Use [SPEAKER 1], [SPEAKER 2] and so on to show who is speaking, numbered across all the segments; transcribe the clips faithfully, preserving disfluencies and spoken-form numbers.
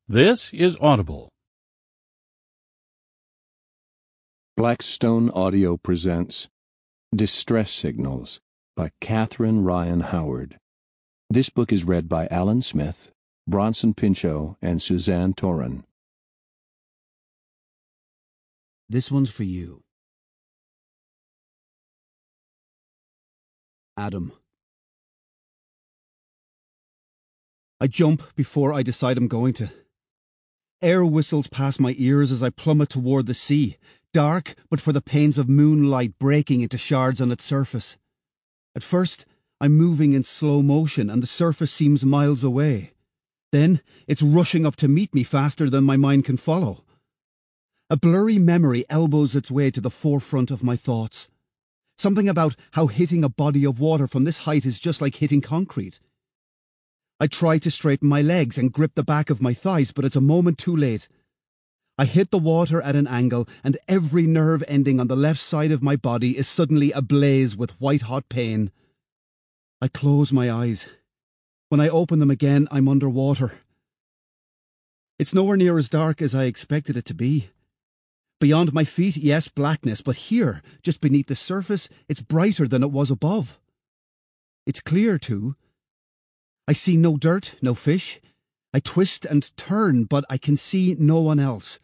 [SPEAKER 1] This is Audible.
[SPEAKER 2] Blackstone Audio presents Distress Signals by Catherine Ryan Howard. This book is read by Alan Smith, Bronson Pinchot, and Suzanne Toran.
[SPEAKER 3] This one's for you. Adam. I jump before I decide I'm going to. Air whistles past my ears as I plummet toward the sea, dark but for the panes of moonlight breaking into shards on its surface. At first, I'm moving in slow motion and the surface seems miles away. Then, it's rushing up to meet me faster than my mind can follow. A blurry memory elbows its way to the forefront of my thoughts. Something about how hitting a body of water from this height is just like hitting concrete. I try to straighten my legs and grip the back of my thighs, but it's a moment too late. I hit the water at an angle, and every nerve ending on the left side of my body is suddenly ablaze with white-hot pain. I close my eyes. When I open them again, I'm underwater. It's nowhere near as dark as I expected it to be. Beyond my feet, yes, blackness, but here, just beneath the surface, it's brighter than it was above. It's clear, too. I see no dirt, no fish. I twist and turn, but I can see no one else.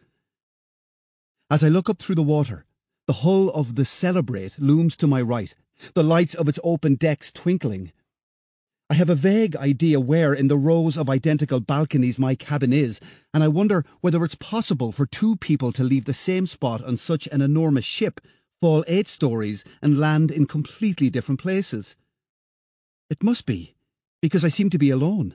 [SPEAKER 3] As I look up through the water, the hull of the Celebrate looms to my right, the lights of its open decks twinkling. I have a vague idea where in the rows of identical balconies my cabin is, and I wonder whether it's possible for two people to leave the same spot on such an enormous ship, fall eight stories, and land in completely different places. It must be, because I seem to be alone.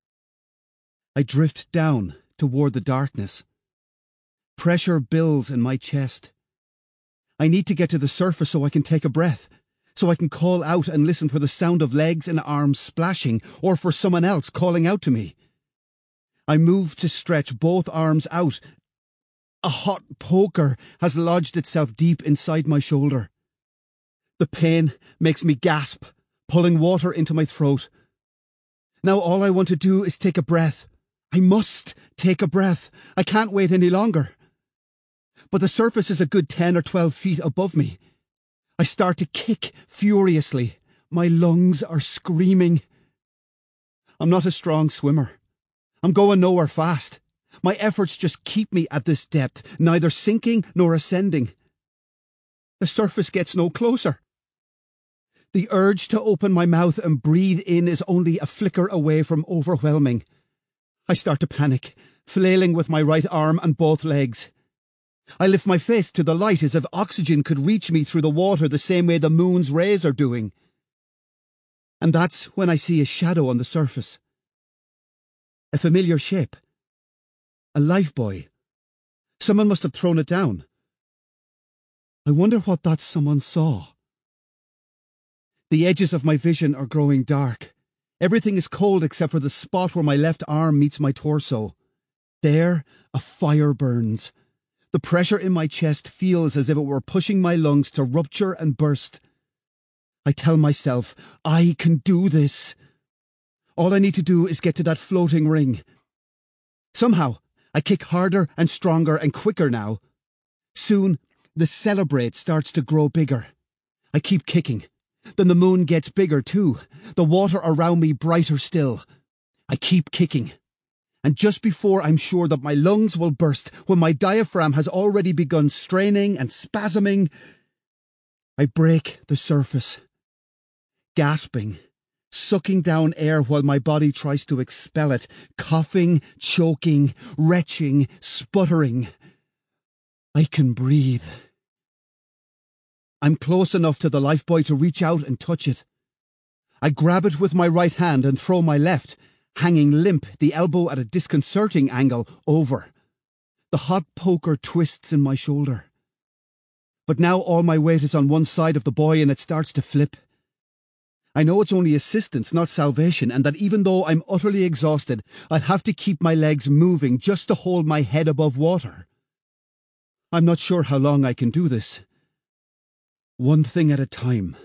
[SPEAKER 3] I drift down toward the darkness. Pressure builds in my chest. I need to get to the surface so I can take a breath, so I can call out and listen for the sound of legs and arms splashing, or for someone else calling out to me. I move to stretch both arms out. A hot poker has lodged itself deep inside my shoulder. The pain makes me gasp, pulling water into my throat. Now all I want to do is take a breath. I must take a breath. I can't wait any longer. But the surface is a good ten or twelve feet above me. I start to kick furiously. My lungs are screaming. I'm not a strong swimmer. I'm going nowhere fast. My efforts just keep me at this depth, neither sinking nor ascending. The surface gets no closer. The urge to open my mouth and breathe in is only a flicker away from overwhelming. I start to panic, flailing with my right arm and both legs. I lift my face to the light as if oxygen could reach me through the water the same way the moon's rays are doing. And that's when I see a shadow on the surface. A familiar shape. A lifebuoy. Someone must have thrown it down. I wonder what that someone saw. The edges of my vision are growing dark. Everything is cold except for the spot where my left arm meets my torso. There, a fire burns. The pressure in my chest feels as if it were pushing my lungs to rupture and burst. I tell myself, I can do this. All I need to do is get to that floating ring. Somehow, I kick harder and stronger and quicker now. Soon, the Celebrate starts to grow bigger. I keep kicking. Then the moon gets bigger too, the water around me brighter still. I keep kicking. And just before I'm sure that my lungs will burst, when my diaphragm has already begun straining and spasming, I break the surface. Gasping, sucking down air while my body tries to expel it, coughing, choking, retching, sputtering. I can breathe. I'm close enough to the lifebuoy to reach out and touch it. I grab it with my right hand and throw my left, hanging limp, the elbow at a disconcerting angle, over. The hot poker twists in my shoulder. But now all my weight is on one side of the buoy and it starts to flip. I know it's only assistance, not salvation, and that even though I'm utterly exhausted, I'll have to keep my legs moving just to hold my head above water. I'm not sure how long I can do this. One thing at a time.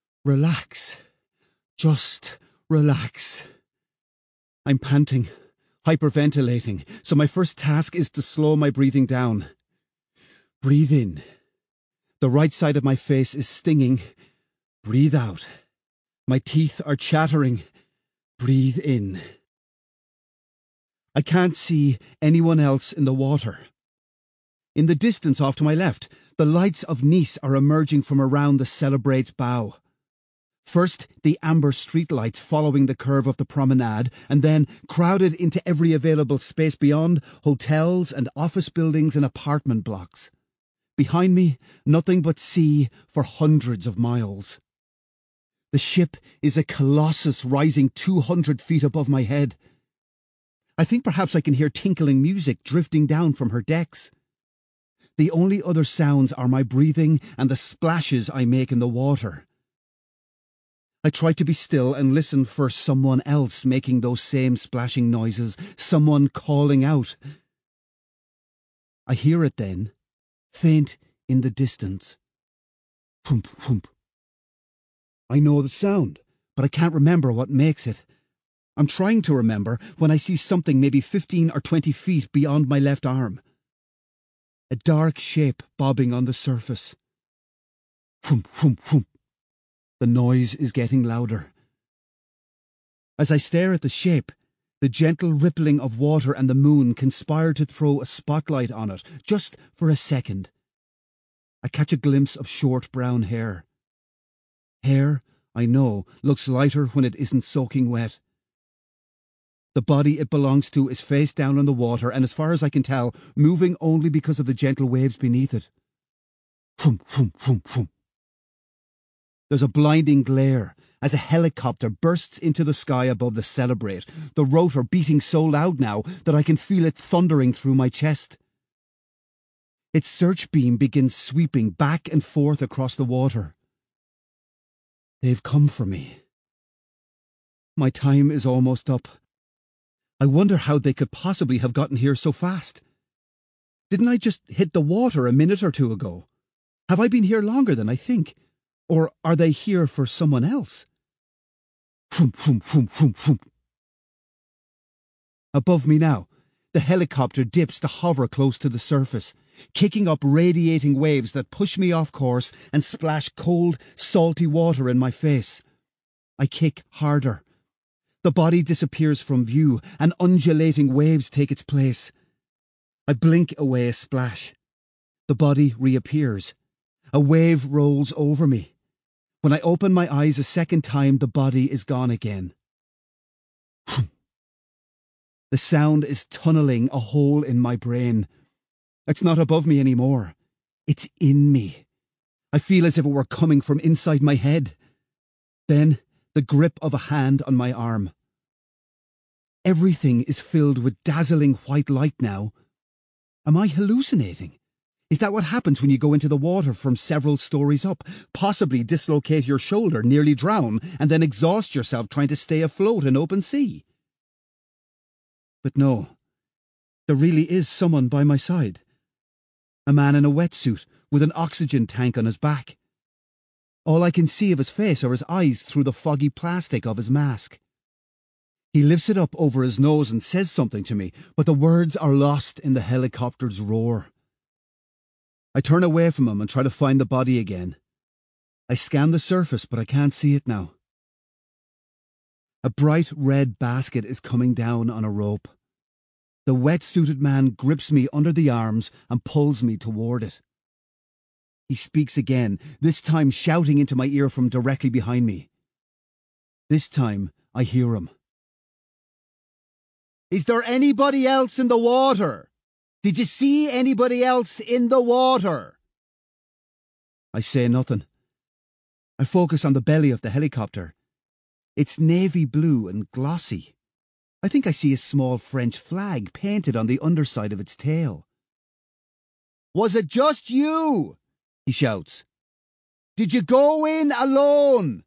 [SPEAKER 3] Relax. Just relax. I'm panting, hyperventilating, so my first task is to slow my breathing down. Breathe in. The right side of my face is stinging. Breathe out. My teeth are chattering. Breathe in. I can't see anyone else in the water. In the distance off to my left, the lights of Nice are emerging from around the Celebrate's bow. First, the amber streetlights following the curve of the promenade, and then, crowded into every available space beyond, hotels and office buildings and apartment blocks. Behind me, nothing but sea for hundreds of miles. The ship is a colossus rising two hundred feet above my head. I think perhaps I can hear tinkling music drifting down from her decks. The only other sounds are my breathing and the splashes I make in the water. I try to be still and listen for someone else making those same splashing noises, someone calling out. I hear it then, faint in the distance. Whoomp, whoomp. I know the sound, but I can't remember what makes it. I'm trying to remember when I see something maybe fifteen or twenty feet beyond my left arm. A dark shape bobbing on the surface. Whoomp, whoomp, whoomp. The noise is getting louder. As I stare at the shape, the gentle rippling of water and the moon conspire to throw a spotlight on it, just for a second. I catch a glimpse of short brown hair. Hair, I know, looks lighter when it isn't soaking wet. The body it belongs to is face down on the water and, as far as I can tell, moving only because of the gentle waves beneath it. Whoomp, whoomp, whoomp, whoomp. There's a blinding glare as a helicopter bursts into the sky above the Celebrate, the rotor beating so loud now that I can feel it thundering through my chest. Its search beam begins sweeping back and forth across the water. They've come for me. My time is almost up. I wonder how they could possibly have gotten here so fast. Didn't I just hit the water a minute or two ago? Have I been here longer than I think? Or are they here for someone else? Whoomp, whoomp, whoomp, whoomp, whoomp. Above me now, the helicopter dips to hover close to the surface, kicking up radiating waves that push me off course and splash cold, salty water in my face. I kick harder. The body disappears from view, and undulating waves take its place. I blink away a splash. The body reappears. A wave rolls over me. When I open my eyes a second time, the body is gone again. The sound is tunneling a hole in my brain. It's not above me anymore. It's in me. I feel as if it were coming from inside my head. Then, the grip of a hand on my arm. Everything is filled with dazzling white light now. Am I hallucinating? Is that what happens when you go into the water from several stories up, possibly dislocate your shoulder, nearly drown, and then exhaust yourself trying to stay afloat in open sea? But no, there really is someone by my side. A man in a wetsuit with an oxygen tank on his back. All I can see of his face are his eyes through the foggy plastic of his mask. He lifts it up over his nose and says something to me, but the words are lost in the helicopter's roar. I turn away from him and try to find the body again. I scan the surface, but I can't see it now. A bright red basket is coming down on a rope. The wet-suited man grips me under the arms and pulls me toward it. He speaks again, this time shouting into my ear from directly behind me. This time, I hear him. Is there anybody else in the water? Did you see anybody else in the water? I say nothing. I focus on the belly of the helicopter. It's navy blue and glossy. I think I see a small French flag painted on the underside of its tail. Was it just you? He shouts. Did you go in alone?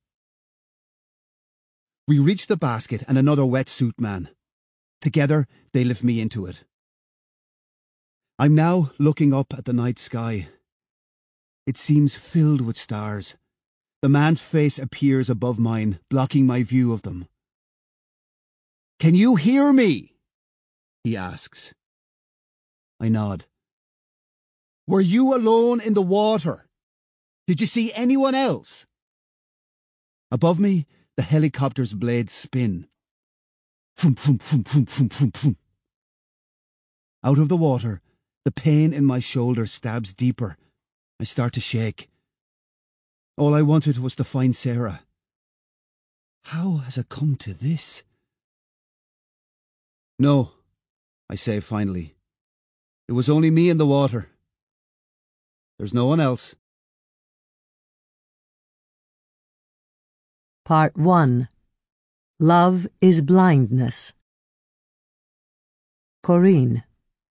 [SPEAKER 3] We reach the basket and another wetsuit man. Together, they lift me into it. I'm now looking up at the night sky. It seems filled with stars. The man's face appears above mine, blocking my view of them. Can you hear me? he asks. I nod. Were you alone in the water? Did you see anyone else? Above me, the helicopter's blades spin. Foom, foom, foom, foom, foom, foom, foom. Out of the water, the pain in my shoulder stabs deeper. I start to shake. All I wanted was to find Sarah. How has it come to this? No, I say finally. It was only me in the water. There's no one else.
[SPEAKER 1] Part one. Love is Blindness. Corinne.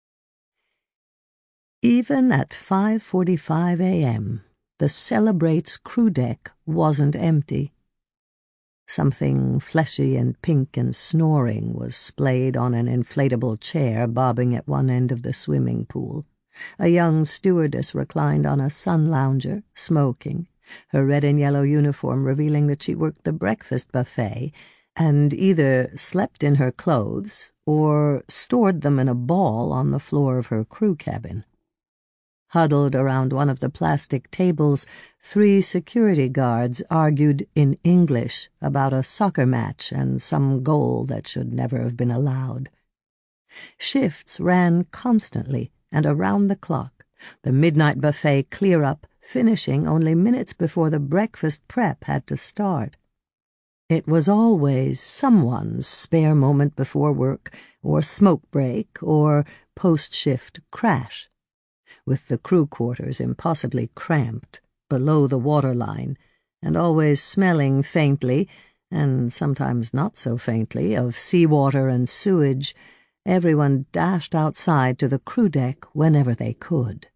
[SPEAKER 1] Even at five forty-five a m, the Celebrate's crew deck wasn't empty. Something fleshy and pink and snoring was splayed on an inflatable chair bobbing at one end of the swimming pool. A young stewardess reclined on a sun lounger, smoking, her red and yellow uniform revealing that she worked the breakfast buffet and either slept in her clothes or stored them in a ball on the floor of her crew cabin. Huddled around one of the plastic tables, three security guards argued in English about a soccer match and some goal that should never have been allowed. Shifts ran constantly and around the clock, the midnight buffet clear up, finishing only minutes before the breakfast prep had to start. It was always someone's spare moment before work, or smoke break, or post-shift crash, with the crew quarters impossibly cramped, below the waterline, and always smelling faintly, and sometimes not so faintly, of seawater and sewage. Everyone dashed outside to the crew deck whenever they could.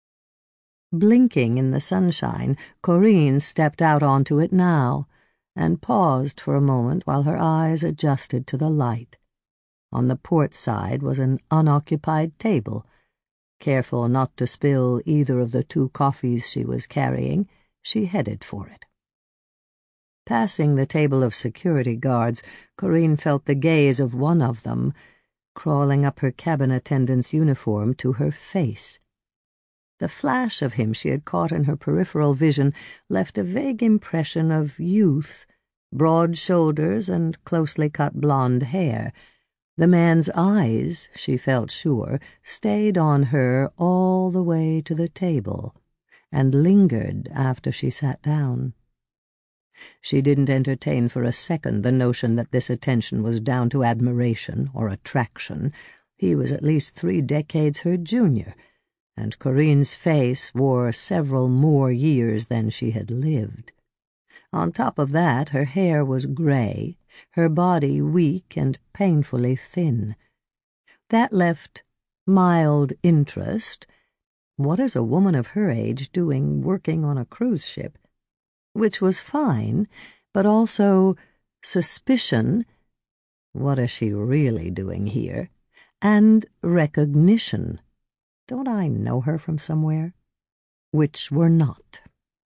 [SPEAKER 1] Blinking in the sunshine, Corinne stepped out onto it now, and paused for a moment while her eyes adjusted to the light. On the port side was an unoccupied table. Careful not to spill either of the two coffees she was carrying, she headed for it. Passing the table of security guards, Corinne felt the gaze of one of them, crawling up her cabin attendant's uniform to her face. The flash of him she had caught in her peripheral vision left a vague impression of youth, broad shoulders and closely cut blonde hair. The man's eyes, she felt sure, stayed on her all the way to the table, and lingered after she sat down. She didn't entertain for a second the notion that this attention was down to admiration or attraction. He was at least three decades her junior, and Corinne's face wore several more years than she had lived. On top of that, her hair was gray, her body weak and painfully thin. That left mild interest. What is a woman of her age doing working on a cruise ship? Which was fine, but also suspicion. What is she really doing here? And recognition. Don't I know her from somewhere? Which were not.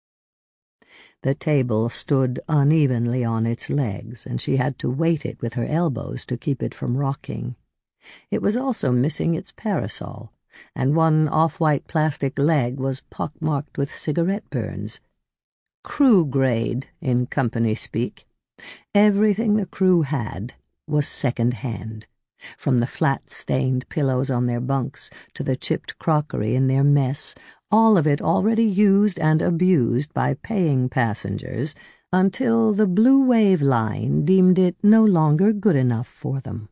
[SPEAKER 1] The table stood unevenly on its legs, and she had to weight it with her elbows to keep it from rocking. It was also missing its parasol, and one off-white plastic leg was pockmarked with cigarette burns. Crew grade, in company speak. Everything the crew had was second-hand, from the flat-stained pillows on their bunks to the chipped crockery in their mess, all of it already used and abused by paying passengers until the Blue Wave Line deemed it no longer good enough for them.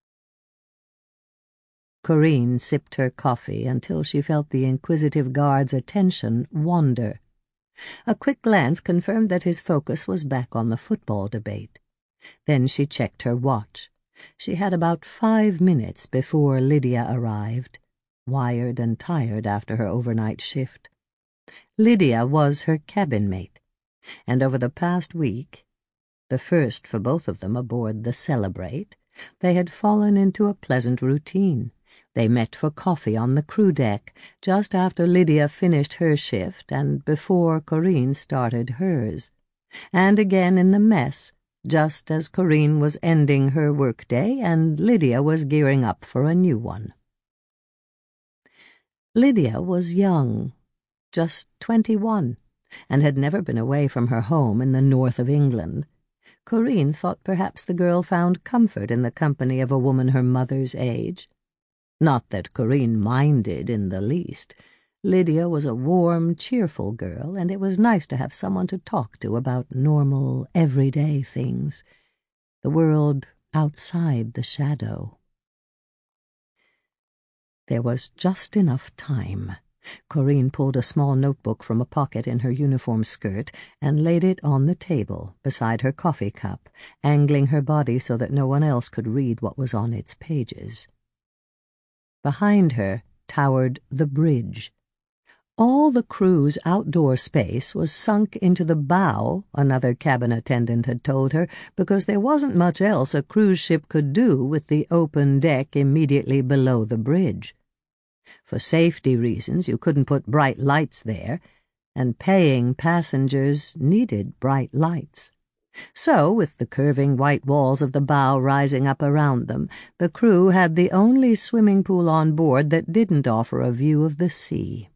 [SPEAKER 1] Corinne sipped her coffee until she felt the inquisitive guard's attention wander. A quick glance confirmed that his focus was back on the football debate. Then she checked her watch. She had about five minutes before Lydia arrived, wired and tired after her overnight shift. Lydia was her cabin mate, and over the past week, the first for both of them aboard the Celebrate, they had fallen into a pleasant routine. They met for coffee on the crew deck just after Lydia finished her shift and before Corinne started hers, and again in the mess just as Corinne was ending her workday and Lydia was gearing up for a new one. Lydia was young, just twenty-one, and had never been away from her home in the north of England. Corinne thought perhaps the girl found comfort in the company of a woman her mother's age. Not that Corinne minded in the least. Lydia was a warm, cheerful girl, and it was nice to have someone to talk to about normal, everyday things, the world outside the shadow. There was just enough time. Corinne pulled a small notebook from a pocket in her uniform skirt and laid it on the table beside her coffee cup, angling her body so that no one else could read what was on its pages. Behind her towered the bridge. All the crew's outdoor space was sunk into the bow, another cabin attendant had told her, because there wasn't much else a cruise ship could do with the open deck immediately below the bridge. For safety reasons, you couldn't put bright lights there, and paying passengers needed bright lights. So, with the curving white walls of the bow rising up around them, the crew had the only swimming pool on board that didn't offer a view of the sea.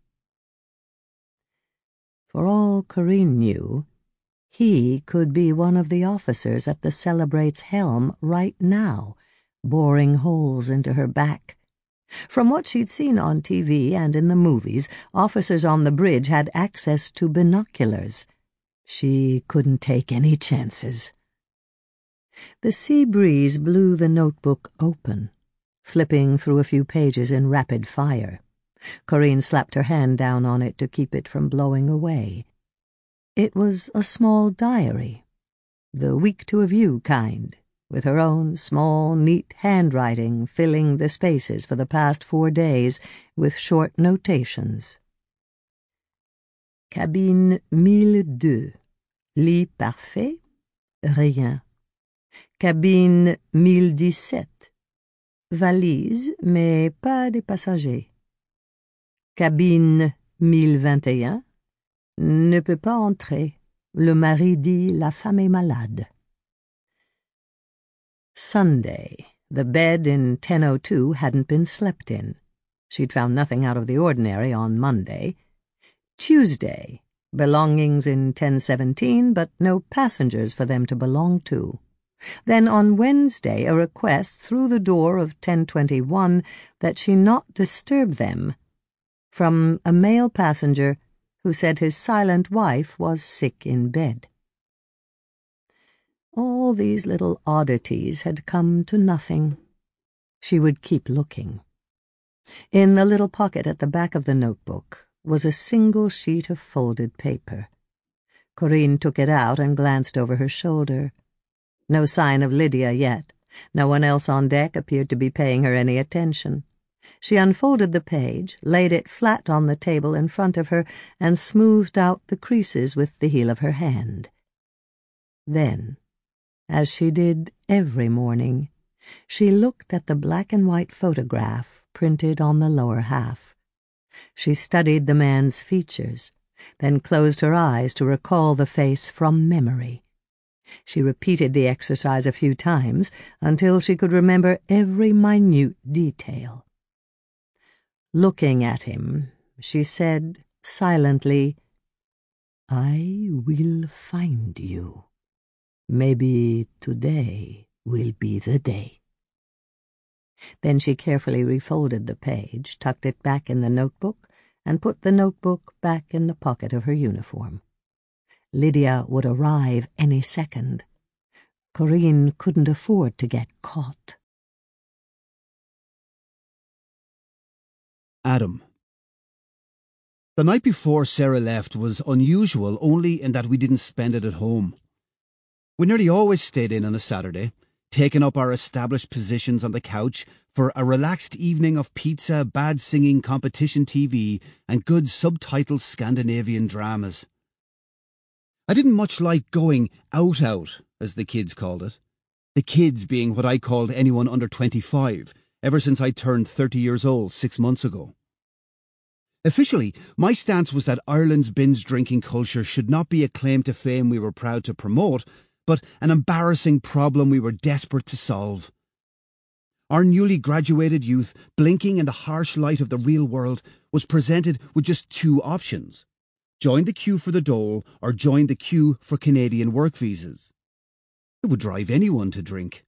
[SPEAKER 1] For all Corinne knew, he could be one of the officers at the Celebrate's helm right now, boring holes into her back. From what she'd seen on T V and in the movies, officers on the bridge had access to binoculars. She couldn't take any chances. The sea breeze blew the notebook open, flipping through a few pages in rapid fire. Corinne slapped her hand down on it to keep it from blowing away. It was a small diary, the week-to-a-view kind, with her own small, neat handwriting filling the spaces for the past four days with short notations. Cabine mille deux. Lit parfait? Rien. Cabine mille dix-sept. Valise, mais pas de passagers. Cabine mille vingt et un. Ne peut pas entrer. Le mari dit la femme est malade. Sunday. The bed in ten oh two hadn't been slept in. She'd found nothing out of the ordinary on Monday. Tuesday. Belongings in ten seventeen, but no passengers for them to belong to. Then on Wednesday a request through the door of ten twenty-one that she not disturb them, from a male passenger who said his silent wife was sick in bed. All these little oddities had come to nothing. She would keep looking. In the little pocket at the back of the notebook was a single sheet of folded paper. Corinne took it out and glanced over her shoulder. No sign of Lydia yet. No one else on deck appeared to be paying her any attention. She unfolded the page, laid it flat on the table in front of her, and smoothed out the creases with the heel of her hand. Then, as she did every morning, she looked at the black-and-white photograph printed on the lower half. She studied the man's features, then closed her eyes to recall the face from memory. She repeated the exercise a few times until she could remember every minute detail. Looking at him, she said silently, "I will find you. Maybe today will be the day." Then she carefully refolded the page, tucked it back in the notebook, and put the notebook back in the pocket of her uniform. Lydia would arrive any second. Corinne couldn't afford to get caught.
[SPEAKER 3] Adam. The night before Sarah left was unusual only in that we didn't spend it at home. We nearly always stayed in on a Saturday, taking up our established positions on the couch for a relaxed evening of pizza, bad singing, competition T V, and good subtitled Scandinavian dramas. I didn't much like going out-out, as the kids called it. The kids being what I called anyone under twenty-five, ever since I turned thirty years old six months ago. Officially, my stance was that Ireland's binge drinking culture should not be a claim to fame we were proud to promote, but an embarrassing problem we were desperate to solve. Our newly graduated youth, blinking in the harsh light of the real world, was presented with just two options. Join the queue for the dole or join the queue for Canadian work visas. It would drive anyone to drink.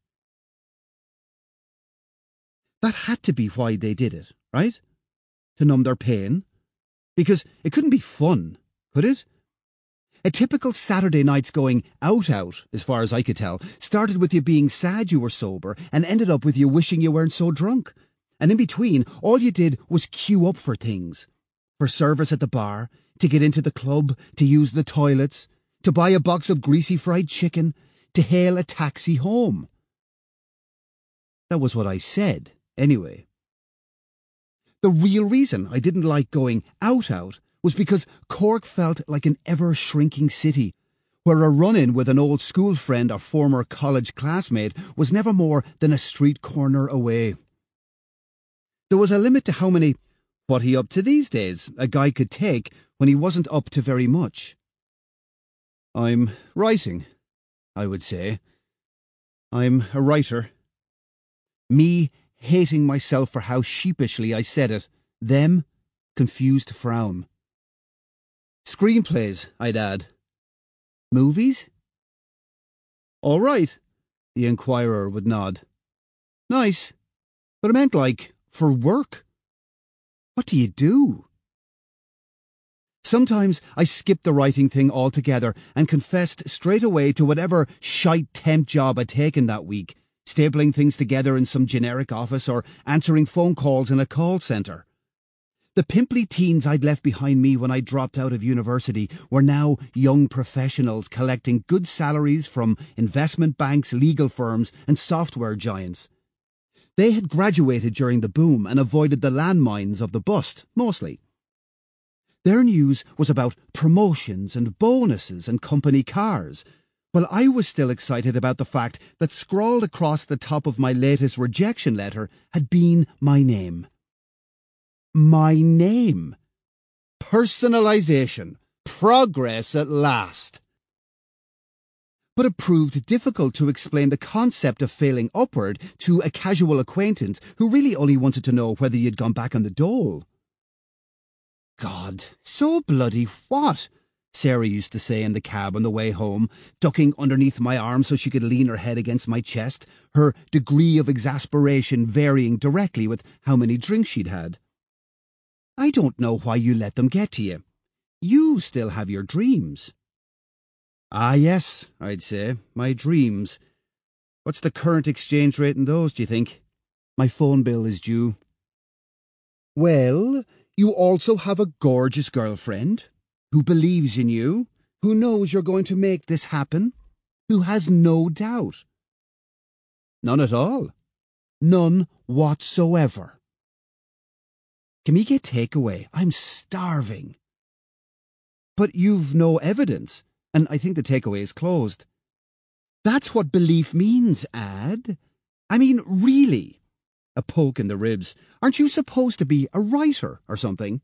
[SPEAKER 3] That had to be why they did it, right? To numb their pain? Because it couldn't be fun, could it? A typical Saturday night's going out-out, as far as I could tell, started with you being sad you were sober and ended up with you wishing you weren't so drunk. And in between, all you did was queue up for things. For service at the bar, to get into the club, to use the toilets, to buy a box of greasy fried chicken, to hail a taxi home. That was what I said, anyway. The real reason I didn't like going out-out was because Cork felt like an ever-shrinking city, where a run-in with an old school friend or former college classmate was never more than a street corner away. There was a limit to how many "what he up to these days" a guy could take when he wasn't up to very much. "I'm writing," I would say. "I'm a writer." Me hating myself for how sheepishly I said it. Them, confused frown. "Screenplays," I'd add. "Movies?" "All right," the Inquirer would nod. "Nice. But I meant, like, for work. What do you do?" Sometimes I skipped the writing thing altogether and confessed straight away to whatever shite temp job I'd taken that week, stapling things together in some generic office or answering phone calls in a call centre. The pimply teens I'd left behind me when I dropped out of university were now young professionals collecting good salaries from investment banks, legal firms, and software giants. They had graduated during the boom and avoided the landmines of the bust, mostly. Their news was about promotions and bonuses and company cars, while I was still excited about the fact that scrawled across the top of my latest rejection letter had been my name. My name. Personalization. Progress at last. But it proved difficult to explain the concept of failing upward to a casual acquaintance who really only wanted to know whether you'd gone back on the dole. "God, so bloody what?" Sarah used to say in the cab on the way home, ducking underneath my arm so she could lean her head against my chest, her degree of exasperation varying directly with how many drinks she'd had. "I don't know why you let them get to you. You still have your dreams." "Ah, yes," I'd say, "my dreams. What's the current exchange rate in those, do you think? My phone bill is due." "Well, you also have a gorgeous girlfriend who believes in you, who knows you're going to make this happen, who has no doubt." "None at all. None whatsoever." "Can we get takeaway? I'm starving." "But you've no evidence, and I think the takeaway is closed." "That's what belief means, Ad. I mean, really." A poke in the ribs. "Aren't you supposed to be a writer or something?"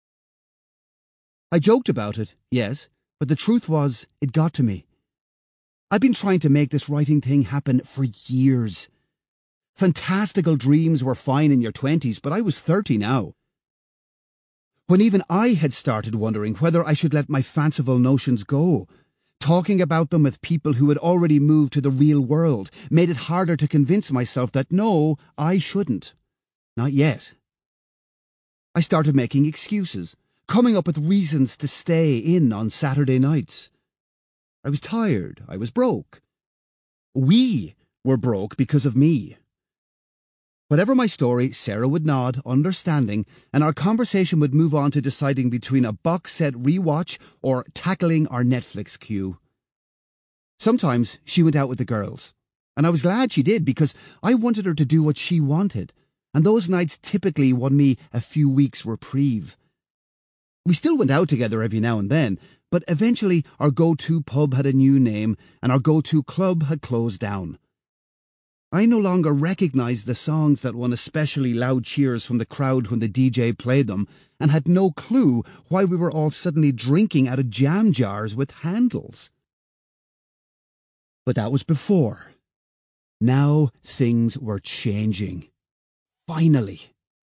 [SPEAKER 3] I joked about it, yes, but the truth was, it got to me. I'd been trying to make this writing thing happen for years. Fantastical dreams were fine in your twenties, but I was thirty now. When even I had started wondering whether I should let my fanciful notions go, talking about them with people who had already moved to the real world made it harder to convince myself that no, I shouldn't. Not yet. I started making excuses, coming up with reasons to stay in on Saturday nights. I was tired. I was broke. We were broke because of me. Whatever my story, Sarah would nod, understanding, and our conversation would move on to deciding between a box set rewatch or tackling our Netflix queue. Sometimes she went out with the girls, and I was glad she did because I wanted her to do what she wanted, and those nights typically won me a few weeks' reprieve. We still went out together every now and then, but eventually our go-to pub had a new name and our go-to club had closed down. I no longer recognised the songs that won especially loud cheers from the crowd when the D J played them, and had no clue why we were all suddenly drinking out of jam jars with handles. But that was before. Now things were changing. Finally.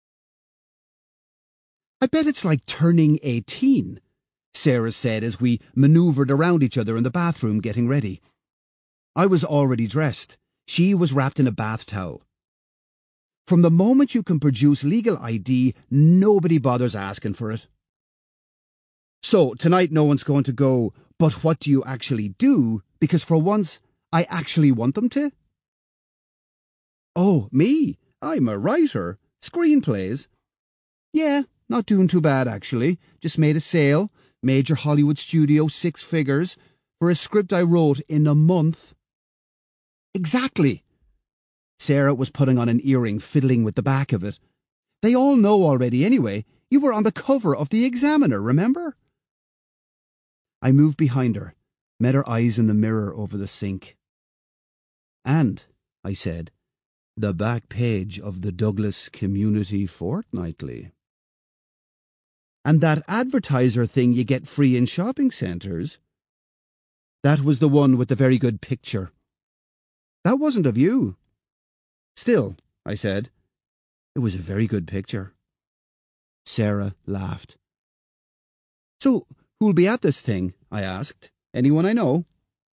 [SPEAKER 3] I bet it's like turning eighteen, Sarah said as we manoeuvred around each other in the bathroom getting ready. I was already dressed. She was wrapped in a bath towel. From the moment you can produce legal I D, nobody bothers asking for it. So, tonight no one's going to go, but what do you actually do? Because for once, I actually want them to. Oh, me? I'm a writer. Screenplays. Yeah, not doing too bad, actually. Just made a sale. Major Hollywood studio, six figures. For a script I wrote in a month. Exactly. Sarah was putting on an earring, fiddling with the back of it. They all know already anyway. You were on the cover of the Examiner, remember? I moved behind her, met her eyes in the mirror over the sink. And, I said, the back page of the Douglas Community Fortnightly. And that advertiser thing you get free in shopping centres. That was the one with the very good picture. That wasn't of you. Still, I said, it was a very good picture. Sarah laughed. So, who'll be at this thing? I asked. Anyone I know?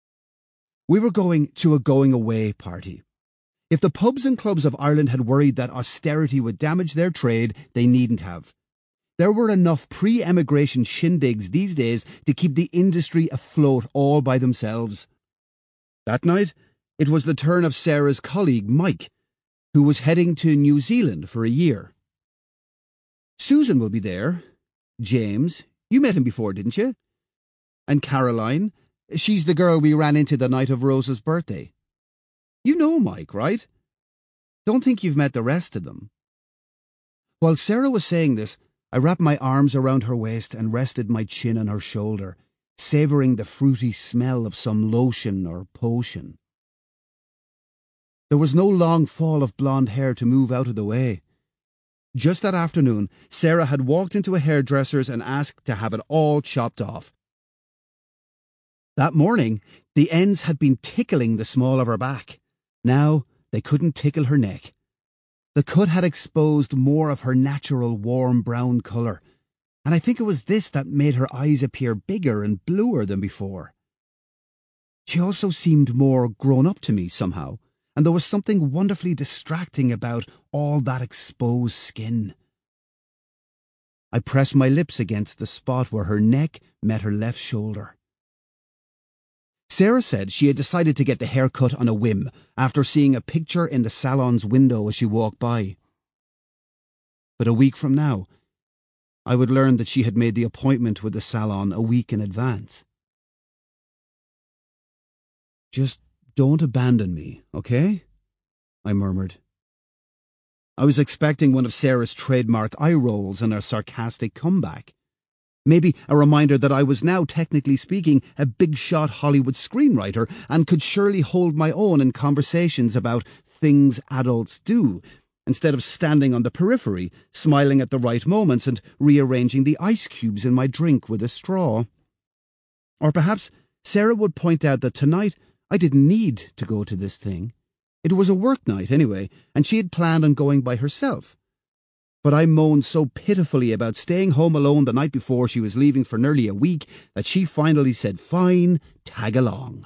[SPEAKER 3] We were going to a going-away party. If the pubs and clubs of Ireland had worried that austerity would damage their trade, they needn't have. There were enough pre-emigration shindigs these days to keep the industry afloat all by themselves. That night, it was the turn of Sarah's colleague, Mike, who was heading to New Zealand for a year. Susan will be there. James, you met him before, didn't you? And Caroline, she's the girl we ran into the night of Rosa's birthday. You know Mike, right? Don't think you've met the rest of them. While Sarah was saying this, I wrapped my arms around her waist and rested my chin on her shoulder, savouring the fruity smell of some lotion or potion. There was no long fall of blonde hair to move out of the way. Just that afternoon, Sarah had walked into a hairdresser's and asked to have it all chopped off. That morning, the ends had been tickling the small of her back. Now, they couldn't tickle her neck. The cut had exposed more of her natural warm brown colour, and I think it was this that made her eyes appear bigger and bluer than before. She also seemed more grown up to me somehow, and there was something wonderfully distracting about all that exposed skin. I pressed my lips against the spot where her neck met her left shoulder. Sarah said she had decided to get the haircut on a whim after seeing a picture in the salon's window as she walked by. But a week from now, I would learn that she had made the appointment with the salon a week in advance. Just don't abandon me, okay? I murmured. I was expecting one of Sarah's trademark eye rolls and a sarcastic comeback. Maybe a reminder that I was now, technically speaking, a big-shot Hollywood screenwriter and could surely hold my own in conversations about things adults do, instead of standing on the periphery, smiling at the right moments and rearranging the ice cubes in my drink with a straw. Or perhaps Sarah would point out that tonight I didn't need to go to this thing. It was a work night anyway, and she had planned on going by herself. But I moaned so pitifully about staying home alone the night before she was leaving for nearly a week that she finally said, "Fine, tag along."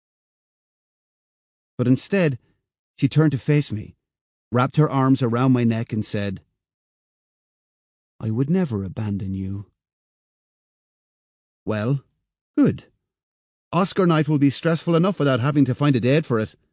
[SPEAKER 3] But instead, she turned to face me, wrapped her arms around my neck and said, "I would never abandon you." Well, good. Oscar night will be stressful enough without having to find a date for it.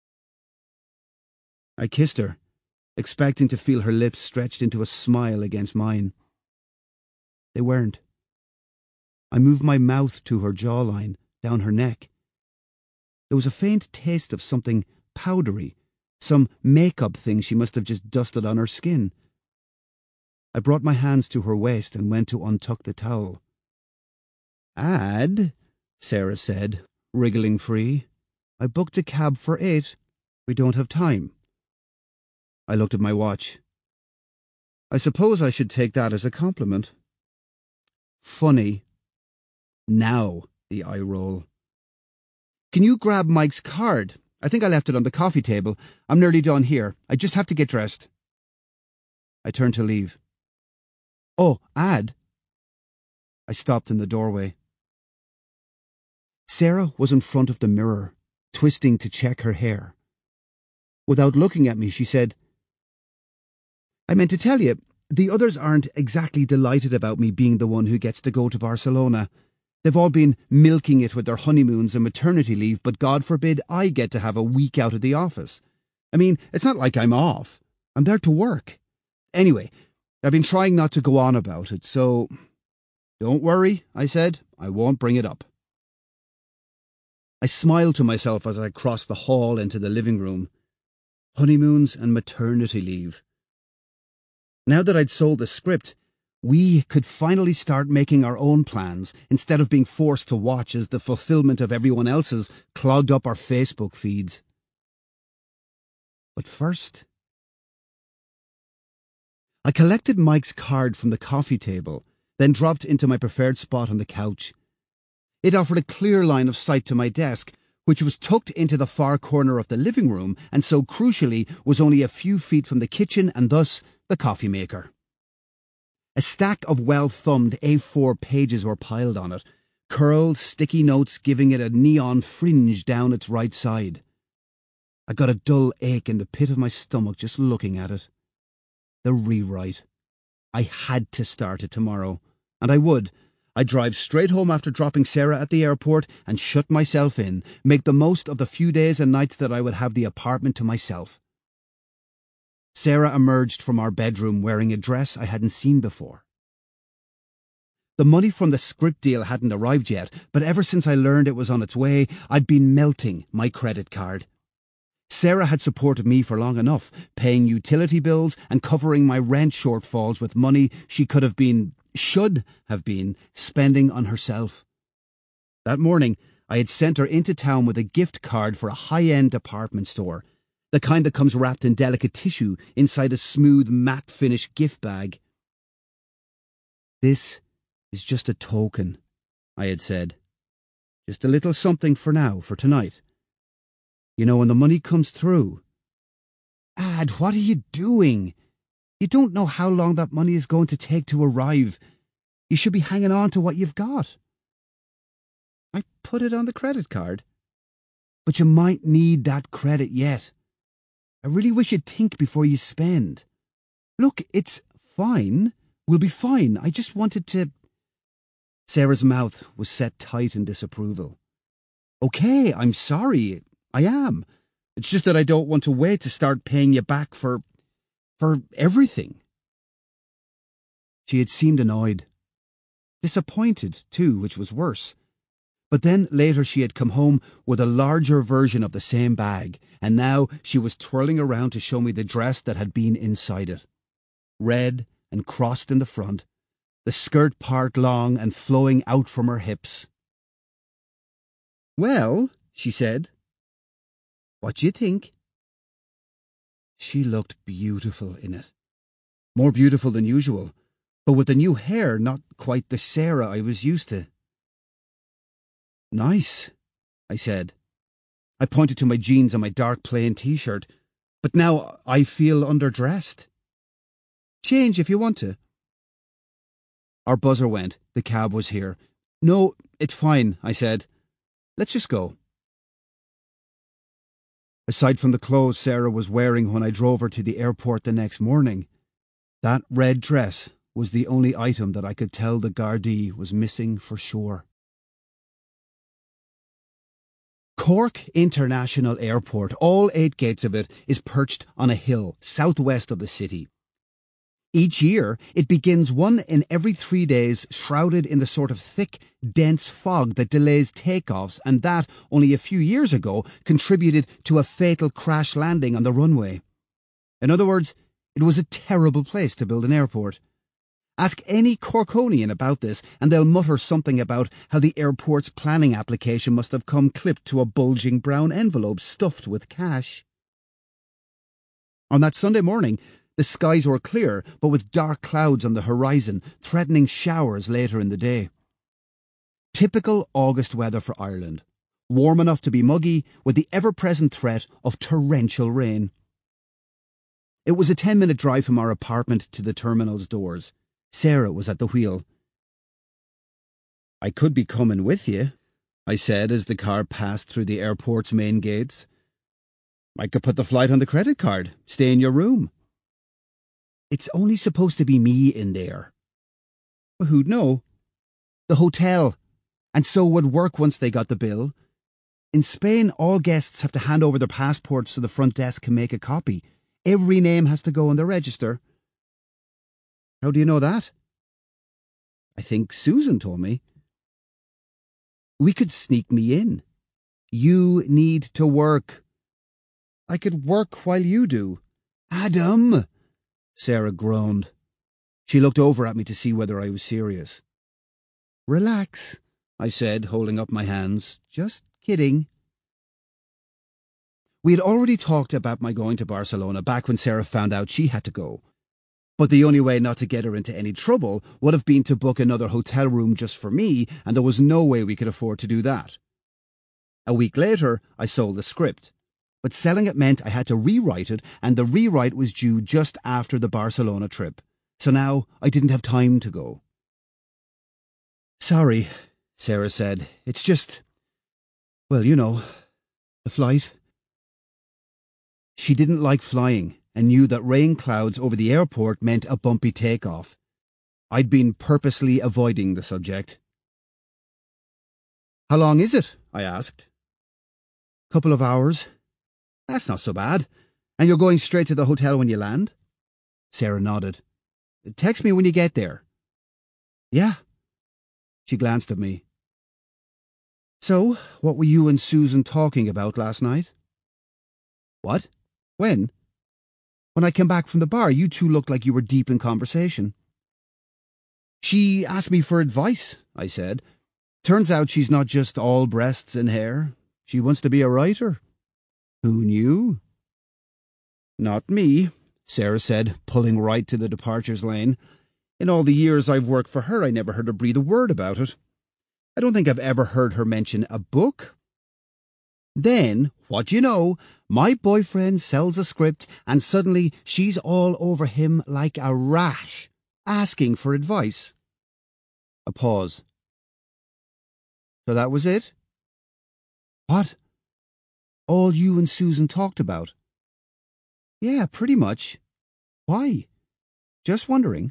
[SPEAKER 3] I kissed her, expecting to feel her lips stretched into a smile against mine. They weren't. I moved my mouth to her jawline, down her neck. There was a faint taste of something powdery, some make-up thing she must have just dusted on her skin. I brought my hands to her waist and went to untuck the towel. "Ad," Sarah said, wriggling free. "I booked a cab for eight. We don't have time." I looked at my watch. I suppose I should take that as a compliment. Funny. Now, the eye roll. Can you grab Mike's card? I think I left it on the coffee table. I'm nearly done here. I just have to get dressed. I turned to leave. Oh, Ad. I stopped in the doorway. Sarah was in front of the mirror, twisting to check her hair. Without looking at me, she said, I meant to tell you, the others aren't exactly delighted about me being the one who gets to go to Barcelona. They've all been milking it with their honeymoons and maternity leave, but God forbid I get to have a week out of the office. I mean, it's not like I'm off. I'm there to work. Anyway, I've been trying not to go on about it, so... Don't worry, I said. I won't bring it up. I smiled to myself as I crossed the hall into the living room. Honeymoons and maternity leave. Now that I'd sold the script, we could finally start making our own plans instead of being forced to watch as the fulfillment of everyone else's clogged up our Facebook feeds. But first, I collected Mike's card from the coffee table, then dropped into my preferred spot on the couch. It offered a clear line of sight to my desk, which was tucked into the far corner of the living room and so crucially was only a few feet from the kitchen and thus the coffee maker. A stack of well-thumbed A four pages were piled on it, curled sticky notes giving it a neon fringe down its right side. I got a dull ache in the pit of my stomach just looking at it. The rewrite. I had to start it tomorrow, and I would. I'd drive straight home after dropping Sarah at the airport and shut myself in, make the most of the few days and nights that I would have the apartment to myself. Sarah emerged from our bedroom wearing a dress I hadn't seen before. The money from the script deal hadn't arrived yet, but ever since I learned it was on its way, I'd been melting my credit card. Sarah had supported me for long enough, paying utility bills and covering my rent shortfalls with money she could have been, should have been, spending on herself. That morning, I had sent her into town with a gift card for a high-end department store, the kind that comes wrapped in delicate tissue inside a smooth, matte-finish gift bag. This is just a token, I had said. Just a little something for now, for tonight. You know, when the money comes through. Ad, what are you doing? You don't know how long that money is going to take to arrive. You should be hanging on to what you've got. I put it on the credit card. But you might need that credit yet. I really wish you'd think before you spend. Look, it's fine. We'll be fine. I just wanted to... Sarah's mouth was set tight in disapproval. Okay, I'm sorry. I am. It's just that I don't want to wait to start paying you back for... for everything. She had seemed annoyed. Disappointed, too, which was worse. But then later she had come home with a larger version of the same bag, and now she was twirling around to show me the dress that had been inside it. Red and crossed in the front, the skirt part long and flowing out from her hips. Well, she said, what do you think? She looked beautiful in it. More beautiful than usual, but with the new hair not quite the Sarah I was used to. Nice, I said. I pointed to my jeans and my dark plain t-shirt, but now I feel underdressed. Change if you want to. Our buzzer went. The cab was here. No, it's fine, I said. Let's just go. Aside from the clothes Sarah was wearing when I drove her to the airport the next morning, that red dress was the only item that I could tell the Gardaí was missing for sure. Cork International Airport, all eight gates of it, is perched on a hill southwest of the city. Each year, it begins one in every three days shrouded in the sort of thick, dense fog that delays takeoffs and that, only a few years ago, contributed to a fatal crash landing on the runway. In other words, it was a terrible place to build an airport. Ask any Corkonian about this and they'll mutter something about how the airport's planning application must have come clipped to a bulging brown envelope stuffed with cash. On that Sunday morning, the skies were clear, but with dark clouds on the horizon, threatening showers later in the day. Typical August weather for Ireland. warm enough to be muggy, with the ever-present threat of torrential rain. It was a ten-minute drive from our apartment to the terminal's doors. Sarah was at the wheel. "I could be coming with you," I said as the car passed through the airport's main gates. "I could put the flight on the credit card, stay in your room." "It's only supposed to be me in there." "Well, who'd know?" "The hotel. And so would work once they got the bill. In Spain, all guests have to hand over their passports so the front desk can make a copy. Every name has to go on the register." "How do you know that?" "I think Susan told me." "We could sneak me in." "You need to work." "I could work while you do." "Adam!" Sarah groaned. She looked over at me to see whether I was serious. "Relax," I said, holding up my hands. "Just kidding." We had already talked about my going to Barcelona back when Sarah found out she had to go. But the only way not to get her into any trouble would have been to book another hotel room just for me, and there was no way we could afford to do that. A week later, I sold the script. But selling it meant I had to rewrite it, and the rewrite was due just after the Barcelona trip. So now I didn't have time to go. "Sorry," Sarah said. "It's just, well, you know, the flight." She didn't like flying and knew that rain clouds over the airport meant a bumpy takeoff. I'd been purposely avoiding the subject. "How long is it?" I asked. "Couple of hours." "That's not so bad. And you're going straight to the hotel when you land?" Sarah nodded. "Text me when you get there." "Yeah." She glanced at me. "So, what were you and Susan talking about last night?" "What? When?" "When I came back from the bar, you two looked like you were deep in conversation." "She asked me for advice," I said. "Turns out she's not just all breasts and hair. She wants to be a writer." "Who knew?" "Not me," Sarah said, pulling right to the departures lane. "In all the years I've worked for her, I never heard her breathe a word about it. I don't think I've ever heard her mention a book. Then, what do you know, my boyfriend sells a script and suddenly she's all over him like a rash, asking for advice." A pause. "So that was it?" "What?" "All you and Susan talked about." "Yeah, pretty much. Why?" "Just wondering."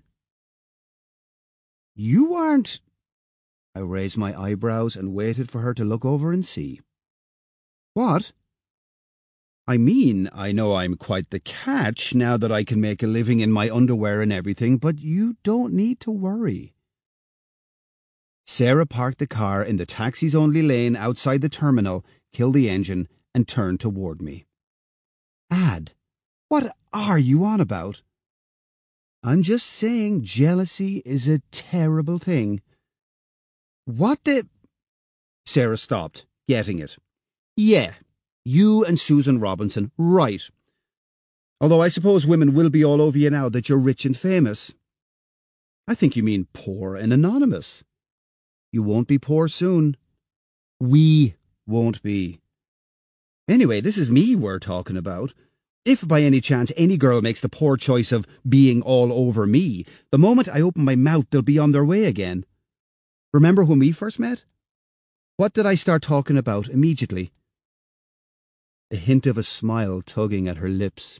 [SPEAKER 3] "You aren't—" I raised my eyebrows and waited for her to look over and see. "What?" "I mean, I know I'm quite the catch now that I can make a living in my underwear and everything, but you don't need to worry." Sarah parked the car in the taxis-only lane outside the terminal, killed the engine, and turned toward me. "Ad, what are you on about?" "I'm just saying jealousy is a terrible thing." "What the—" Sarah stopped, getting it. "Yeah, you and Susan Robinson, right. Although I suppose women will be all over you now that you're rich and famous." "I think you mean poor and anonymous." "You won't be poor soon." "We won't be." "Anyway, this is me we're talking about. If by any chance any girl makes the poor choice of being all over me, the moment I open my mouth they'll be on their way again. Remember when we first met? What did I start talking about immediately?" A hint of a smile tugging at her lips.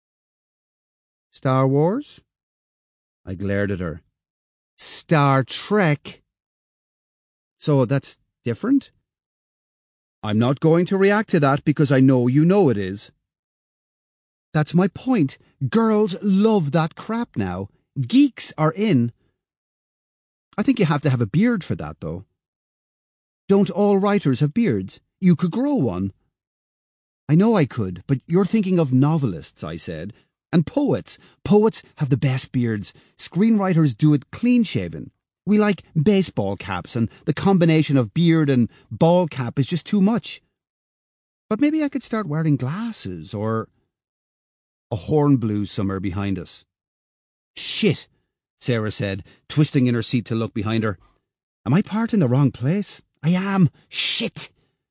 [SPEAKER 3] "Star Wars?" I glared at her. "Star Trek." "So that's different?" "I'm not going to react to that because I know you know it is." "That's my point. Girls love that crap now. Geeks are in." "I think you have to have a beard for that, though." "Don't all writers have beards? You could grow one." "I know I could, but you're thinking of novelists," I said. "And poets. Poets have the best beards. Screenwriters do it clean-shaven. We like baseball caps, and the combination of beard and ball cap is just too much. But maybe I could start wearing glasses, or—" A horn blew somewhere behind us. "Shit," Sarah said, twisting in her seat to look behind her. "Am I parked in the wrong place? I am. Shit."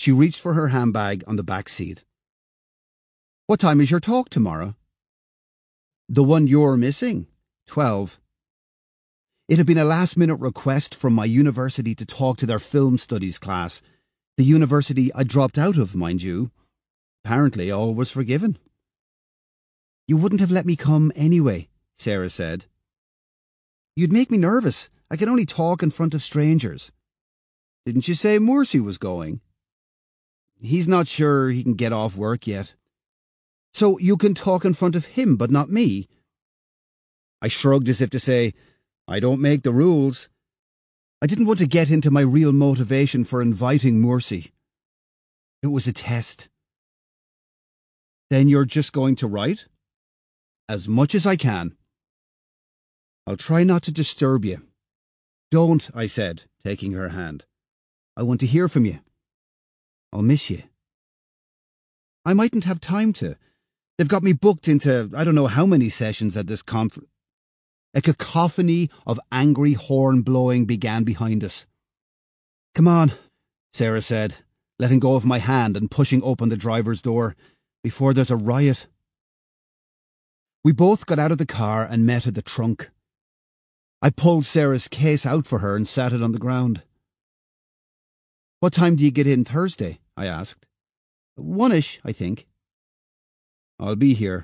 [SPEAKER 3] She reached for her handbag on the back seat. What time is your talk tomorrow? The one you're missing. Twelve. It had been a last-minute request from my university to talk to their film studies class. The university I dropped out of, mind you. Apparently all was forgiven. You wouldn't have let me come anyway, Sarah said. You'd make me nervous. I can only talk in front of strangers. Didn't you say Morsi was going? He's not sure he can get off work yet. So you can talk in front of him, but not me? I shrugged as if to say, I don't make the rules. I didn't want to get into my real motivation for inviting Morsi. It was a test. Then you're just going to write? As much as I can. I'll try not to disturb you. Don't, I said, taking her hand. I want to hear from you. I'll miss you. I mightn't have time to. They've got me booked into I don't know how many sessions at this conference. A cacophony of angry horn blowing began behind us. Come on, Sarah said, letting go of my hand and pushing open the driver's door, before there's a riot. We both got out of the car and met at the trunk. I pulled Sarah's case out for her and sat it on the ground. What time do you get in Thursday? I asked. One-ish, I think. I'll be here.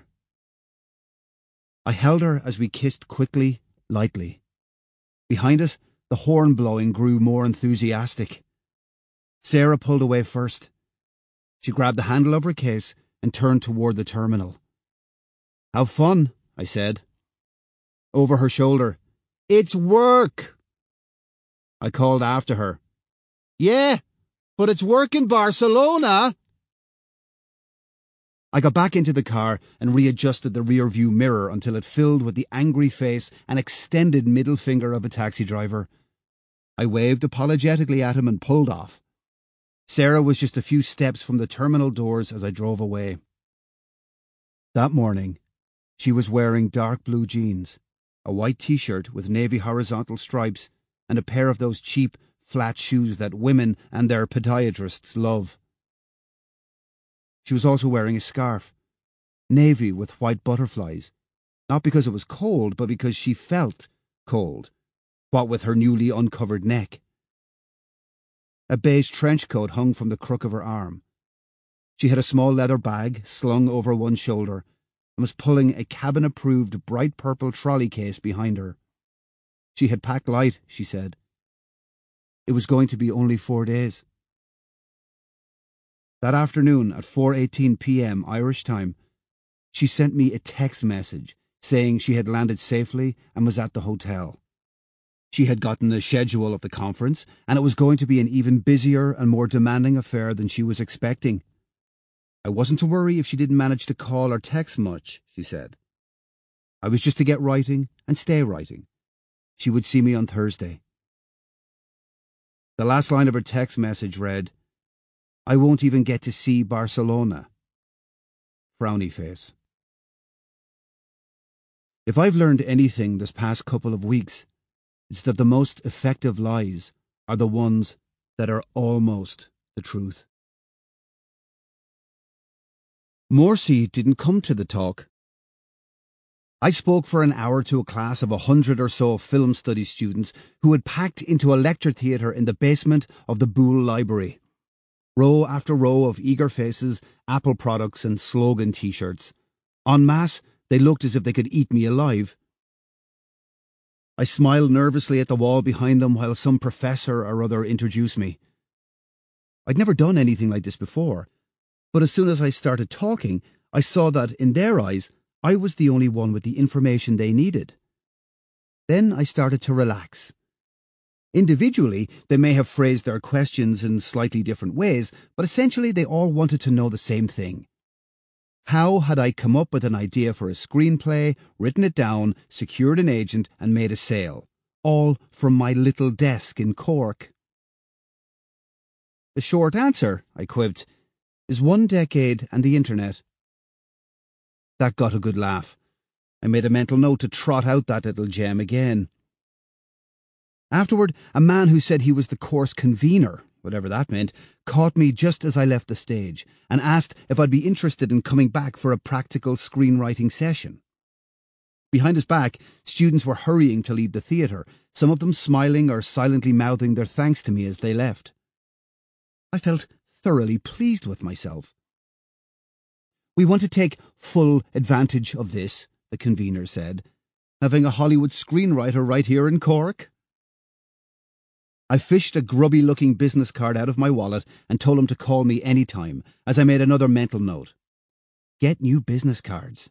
[SPEAKER 3] I held her as we kissed quickly, lightly. Behind us, the horn blowing grew more enthusiastic. Sarah pulled away first. She grabbed the handle of her case and turned toward the terminal. Have fun, I said. Over her shoulder, It's work! I called after her. Yeah, but it's work in Barcelona! I got back into the car and readjusted the rear-view mirror until it filled with the angry face and extended middle finger of a taxi driver. I waved apologetically at him and pulled off. Sarah was just a few steps from the terminal doors as I drove away. That morning, she was wearing dark blue jeans, a white t-shirt with navy horizontal stripes, and a pair of those cheap, flat shoes that women and their podiatrists love. She was also wearing a scarf, navy with white butterflies, not because it was cold, but because she felt cold, what with her newly uncovered neck. A beige trench coat hung from the crook of her arm. She had a small leather bag slung over one shoulder and was pulling a cabin-approved bright purple trolley case behind her. She had packed light, she said. It was going to be only four days. That afternoon at four eighteen p.m. Irish time, she sent me a text message saying she had landed safely and was at the hotel. She had gotten the schedule of the conference, and it was going to be an even busier and more demanding affair than she was expecting. I wasn't to worry if she didn't manage to call or text much, she said. I was just to get writing and stay writing. She would see me on Thursday. The last line of her text message read, I won't even get to see Barcelona. Frowny face. If I've learned anything this past couple of weeks, it's that the most effective lies are the ones that are almost the truth. Morsi didn't come to the talk. I spoke for an hour to a class of a hundred or so film studies students who had packed into a lecture theatre in the basement of the Boole Library. Row after row of eager faces, Apple products and slogan t-shirts. En masse, they looked as if they could eat me alive. I smiled nervously at the wall behind them while some professor or other introduced me. I'd never done anything like this before, but as soon as I started talking, I saw that, in their eyes, I was the only one with the information they needed. Then I started to relax. Individually, they may have phrased their questions in slightly different ways, but essentially they all wanted to know the same thing. How had I come up with an idea for a screenplay, written it down, secured an agent, and made a sale? All from my little desk in Cork. The short answer, I quipped, is one decade and the internet. That got a good laugh. I made a mental note to trot out that little gem again. Afterward, a man who said he was the course convener whatever that meant, caught me just as I left the stage and asked if I'd be interested in coming back for a practical screenwriting session. Behind his back, students were hurrying to leave the theatre, some of them smiling or silently mouthing their thanks to me as they left. I felt thoroughly pleased with myself. "We want to take full advantage of this," the convener said, "having a Hollywood screenwriter right here in Cork." I fished a grubby-looking business card out of my wallet and told him to call me any time, as I made another mental note. Get new business cards.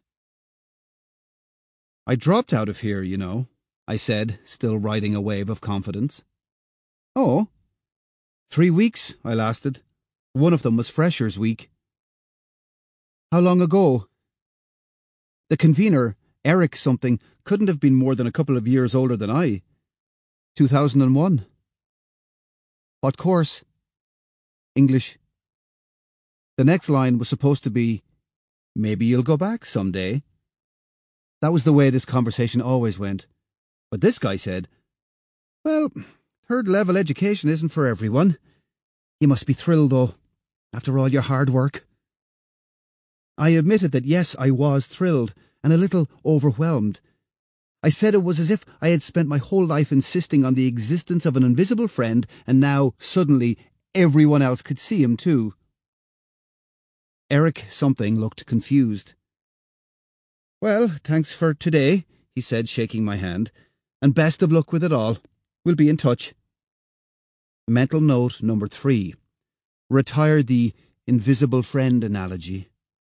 [SPEAKER 3] "I dropped out of here, you know," I said, still riding a wave of confidence. "Oh?" Three weeks I lasted. One of them was Freshers' Week." "How long ago?" The convener, Eric something, couldn't have been more than a couple of years older than I. two thousand one. "What course?" "English." The next line was supposed to be, "Maybe you'll go back someday." That was the way this conversation always went. But this guy said, "Well, third-level education isn't for everyone. You must be thrilled, though, after all your hard work." I admitted that yes, I was thrilled, and a little overwhelmed. I said it was as if I had spent my whole life insisting on the existence of an invisible friend, and now, suddenly, everyone else could see him too. Eric something looked confused. "Well, thanks for today," he said, shaking my hand, "and best of luck with it all. We'll be in touch." Mental note number three. Retire the invisible friend analogy.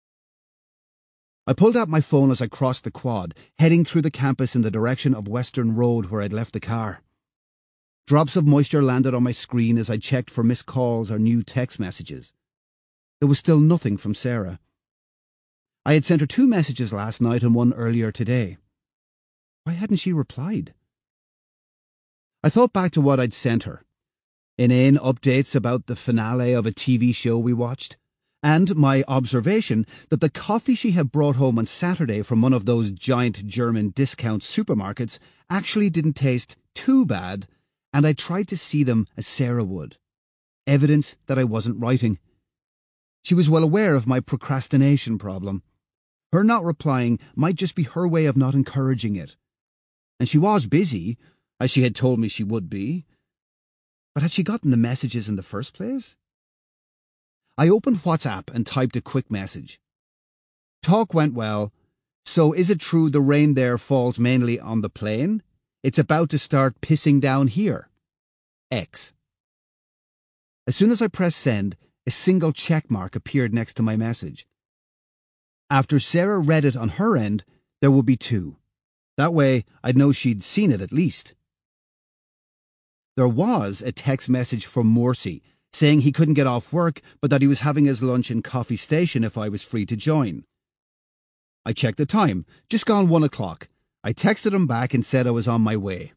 [SPEAKER 3] I pulled out my phone as I crossed the quad, heading through the campus in the direction of Western Road where I'd left the car. Drops of moisture landed on my screen as I checked for missed calls or new text messages. There was still nothing from Sarah. I had sent her two messages last night and one earlier today. Why hadn't she replied? I thought back to what I'd sent her. Inane updates about the finale of a T V show we watched, and my observation that the coffee she had brought home on Saturday from one of those giant German discount supermarkets actually didn't taste too bad, and I tried to see them as Sarah would. Evidence that I wasn't writing. She was well aware of my procrastination problem. Her not replying might just be her way of not encouraging it. And she was busy, as she had told me she would be. But had she gotten the messages in the first place? I opened WhatsApp and typed a quick message. "Talk went well. So is it true the rain there falls mainly on the plain? It's about to start pissing down here. X." As soon as I pressed send, a single check mark appeared next to my message. After Sarah read it on her end, there would be two. That way, I'd know she'd seen it at least. There was a text message from Morsi, saying he couldn't get off work, but that he was having his lunch in Coffee Station if I was free to join. I checked the time, just gone one o'clock. I texted him back and said I was on my way.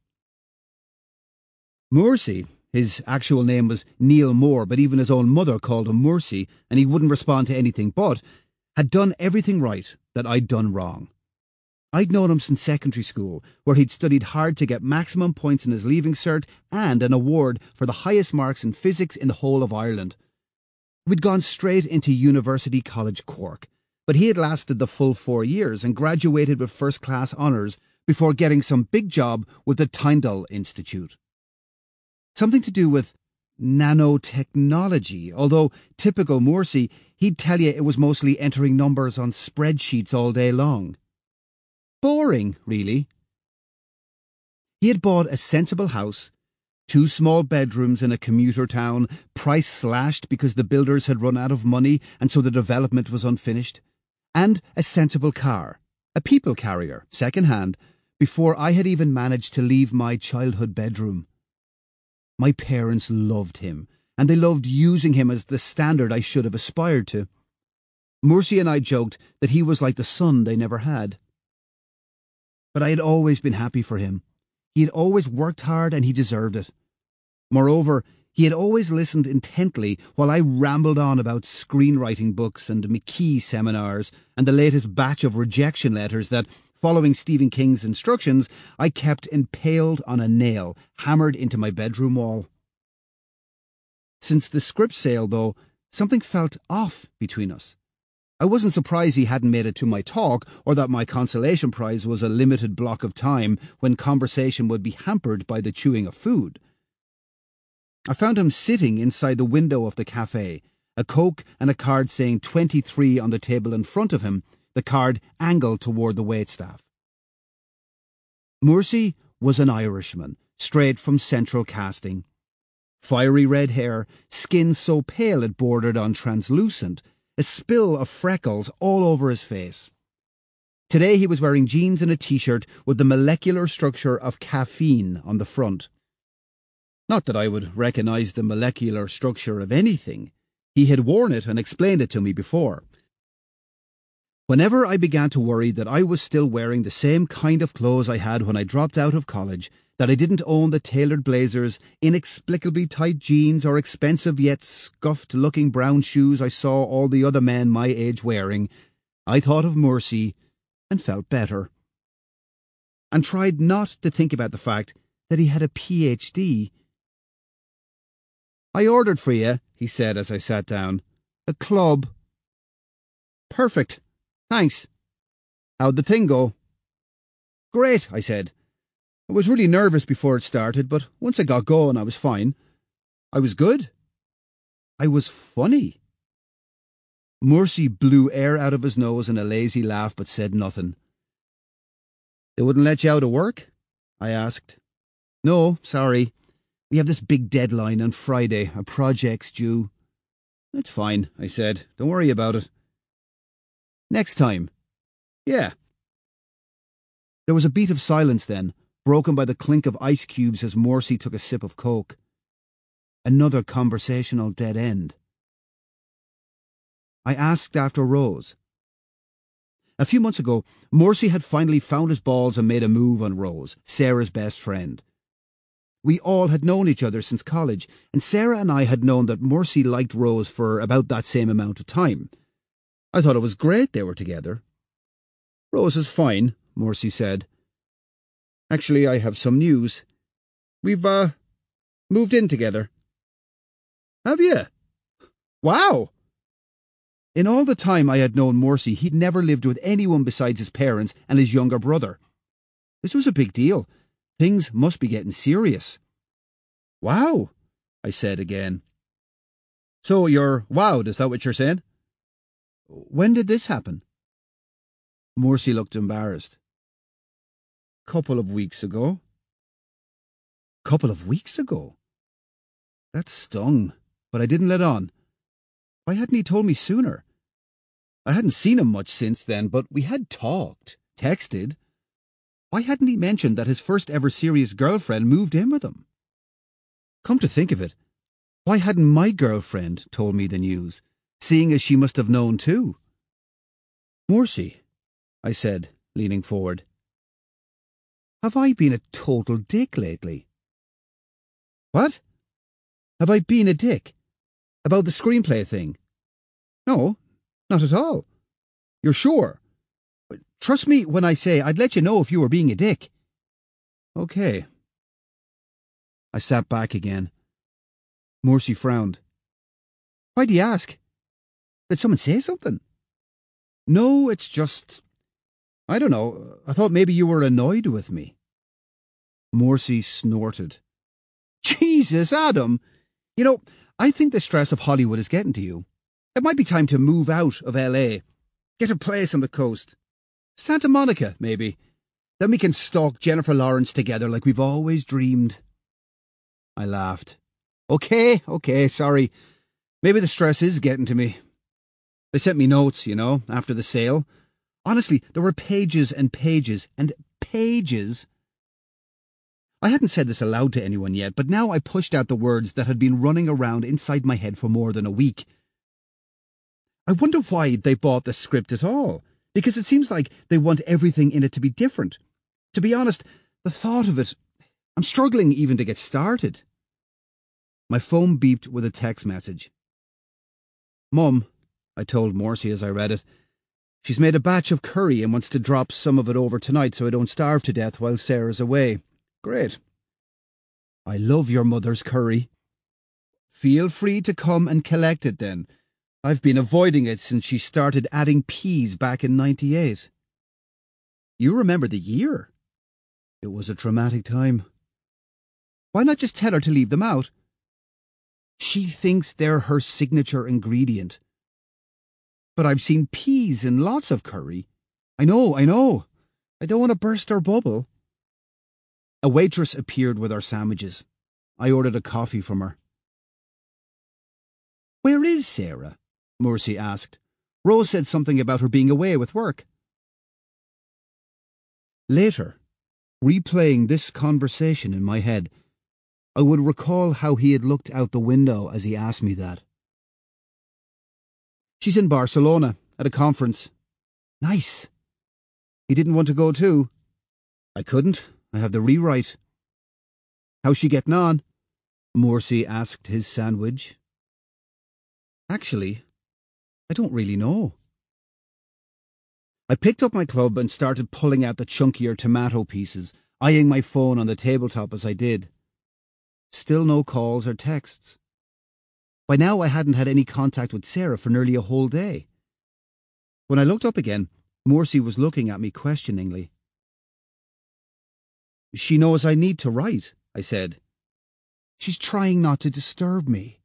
[SPEAKER 3] Morsi, his actual name was Neil Moore, but even his own mother called him Morsi, and he wouldn't respond to anything but, had done everything right that I'd done wrong. I'd known him since secondary school, where he'd studied hard to get maximum points in his leaving cert and an award for the highest marks in physics in the whole of Ireland. We'd gone straight into University College Cork, but he had lasted the full four years and graduated with first-class honours before getting some big job with the Tyndall Institute. Something to do with nanotechnology, although, typical Morsi, he'd tell you it was mostly entering numbers on spreadsheets all day long. Boring, really. He had bought a sensible house, two small bedrooms in a commuter town, price slashed because the builders had run out of money and so the development was unfinished, and a sensible car, a people carrier, second-hand, before I had even managed to leave my childhood bedroom. My parents loved him, and they loved using him as the standard I should have aspired to. Morsi and I joked that he was like the son they never had. But I had always been happy for him. He had always worked hard and he deserved it. Moreover, he had always listened intently while I rambled on about screenwriting books and McKee seminars and the latest batch of rejection letters that, following Stephen King's instructions, I kept impaled on a nail hammered into my bedroom wall. Since the script sale, though, something felt off between us. I wasn't surprised he hadn't made it to my talk, or that my consolation prize was a limited block of time when conversation would be hampered by the chewing of food. I found him sitting inside the window of the cafe, a Coke and a card saying twenty-three on the table in front of him, the card angled toward the waitstaff. Morsey was an Irishman, straight from Central Casting. Fiery red hair, skin so pale it bordered on translucent, a spill of freckles all over his face. Today he was wearing jeans and a t-shirt with the molecular structure of caffeine on the front. Not that I would recognise the molecular structure of anything. He had worn it and explained it to me before. Whenever I began to worry that I was still wearing the same kind of clothes I had when I dropped out of college, that I didn't own the tailored blazers, inexplicably tight jeans, or expensive yet scuffed-looking brown shoes I saw all the other men my age wearing, I thought of Morsey and felt better. And tried not to think about the fact that he had a P H D. "I ordered for you," he said as I sat down. "A club." "Perfect. Thanks. How'd the thing go?" "Great," I said. I was really nervous before it started, but once I got going, I was fine. I was good. I was funny. Morsey blew air out of his nose in a lazy laugh, but said nothing. "They wouldn't let you out of work?" I asked. "No, sorry. We have this big deadline on Friday. A project's due." "That's fine," I said. "Don't worry about it." "Next time." "Yeah." There was a beat of silence then, broken by the clink of ice cubes as Morsey took a sip of Coke. Another conversational dead end. I asked after Rose. A few months ago, Morsey had finally found his balls and made a move on Rose, Sarah's best friend. We all had known each other since college, and Sarah and I had known that Morsey liked Rose for about that same amount of time. I thought it was great they were together. "Rose is fine," Morsey said. "Actually, I have some news. We've, uh, moved in together." "Have you? Wow!" In all the time I had known Morsey, he'd never lived with anyone besides his parents and his younger brother. This was a big deal. Things must be getting serious. "Wow," I said again. "So you're wowed, is that what you're saying?" "When did this happen?" Morsey looked embarrassed. "Couple of weeks ago." Couple of weeks ago? That stung, but I didn't let on. Why hadn't he told me sooner? I hadn't seen him much since then, but we had talked, texted. Why hadn't he mentioned that his first ever serious girlfriend moved in with him? Come to think of it, why hadn't my girlfriend told me the news, seeing as she must have known too? "Morsey," I said, leaning forward, "have I been a total dick lately?" "What? Have I been a dick? About the screenplay thing?" "No, not at all. You're sure? Trust me when I say I'd let you know if you were being a dick." "Okay." I sat back again. Morsey frowned. "Why do you ask? Did someone say something?" "No, it's just... I don't know. I thought maybe you were annoyed with me." Morsey snorted. "Jesus, Adam! You know, I think the stress of Hollywood is getting to you. It might be time to move out of L A. Get a place on the coast. Santa Monica, maybe. Then we can stalk Jennifer Lawrence together like we've always dreamed." I laughed. Okay, okay, sorry. Maybe the stress is getting to me. They sent me notes, you know, after the sale. Honestly, there were pages and pages and pages. I hadn't said this aloud to anyone yet, but now I pushed out the words that had been running around inside my head for more than a week. I wonder why they bought the script at all, because it seems like they want everything in it to be different. To be honest, the thought of it, I'm struggling even to get started. My phone beeped with a text message. "Mum," I told Morsey as I read it, "she's made a batch of curry and wants to drop some of it over tonight so I don't starve to death while Sarah's away." "Great." "I love your mother's curry." Feel free to come and collect it then. I've been avoiding it since she started adding peas back in ninety-eight. You remember the year? It was a traumatic time. Why not just tell her to leave them out? She thinks they're her signature ingredient. But I've seen peas in lots of curry. I know, I know. I don't want to burst her bubble. A waitress appeared with our sandwiches. I ordered a coffee from her. Where is Sarah? Mercy asked. Rose said something about her being away with work. Later, replaying this conversation in my head, I would recall how he had looked out the window as he asked me that. She's in Barcelona, at a conference. Nice. He didn't want to go too. I couldn't. I have the rewrite. How's she getting on? Morsi asked his sandwich. Actually, I don't really know. I picked up my club and started pulling out the chunkier tomato pieces, eyeing my phone on the tabletop as I did. Still no calls or texts. By now I hadn't had any contact with Sarah for nearly a whole day. When I looked up again, Morsi was looking at me questioningly. She knows I need to write, I said. She's trying not to disturb me.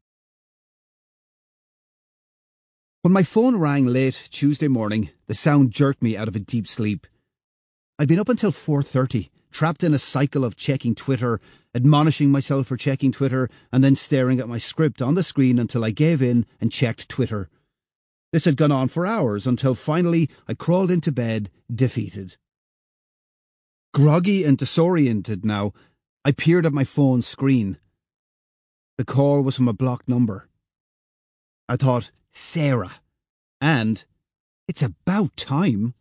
[SPEAKER 3] When my phone rang late Tuesday morning, the sound jerked me out of a deep sleep. I'd been up until four thirty, trapped in a cycle of checking Twitter, admonishing myself for checking Twitter, and then staring at my script on the screen until I gave in and checked Twitter. This had gone on for hours until finally I crawled into bed, defeated. Groggy and disoriented now, I peered at my phone's screen. The call was from a blocked number. I thought, Sarah. And it's about time.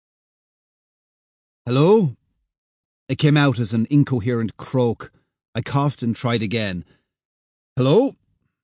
[SPEAKER 3] Hello? It came out as an incoherent croak. I coughed and tried again. Hello?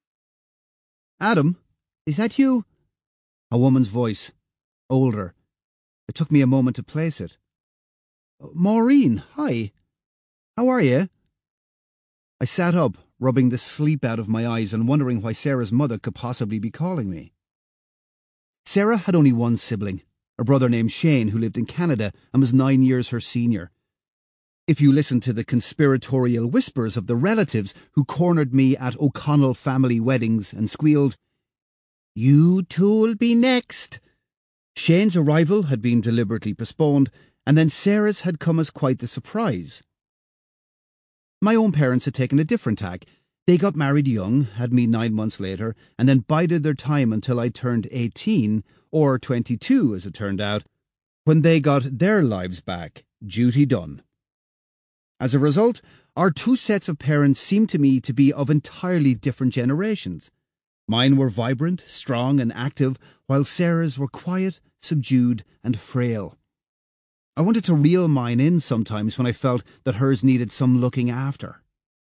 [SPEAKER 3] Adam, is that you? A woman's voice, older. It took me a moment to place it. Maureen, hi. How are you? I sat up, rubbing the sleep out of my eyes and wondering why Sarah's mother could possibly be calling me. Sarah had only one sibling, a brother named Shane who lived in Canada and was nine years her senior. If you listen to the conspiratorial whispers of the relatives who cornered me at O'Connell family weddings and squealed, "You two'll be next." Shane's arrival had been deliberately postponed, and then Sarah's had come as quite the surprise. My own parents had taken a different tack. They got married young, had me nine months later, and then bided their time until I turned eighteen, or twenty-two as it turned out, when they got their lives back, duty done. As a result, our two sets of parents seemed to me to be of entirely different generations. Mine were vibrant, strong, and active, while Sarah's were quiet, subdued, and frail. I wanted to reel mine in sometimes when I felt that hers needed some looking after.